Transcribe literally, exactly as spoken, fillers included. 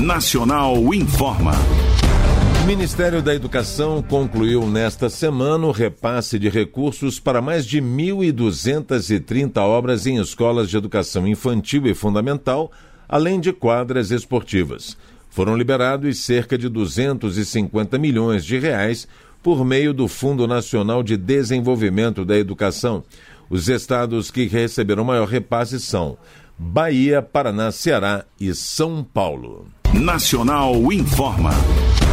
Nacional informa. O Ministério da Educação concluiu nesta semana o repasse de recursos para mais de mil e duzentas e trinta obras em escolas de educação infantil e fundamental, além de quadras esportivas. Foram liberados cerca de duzentos e cinquenta milhões de reais por meio do Fundo Nacional de Desenvolvimento da Educação. Os estados que receberam maior repasse são Bahia, Paraná, Ceará e São Paulo. Nacional informa.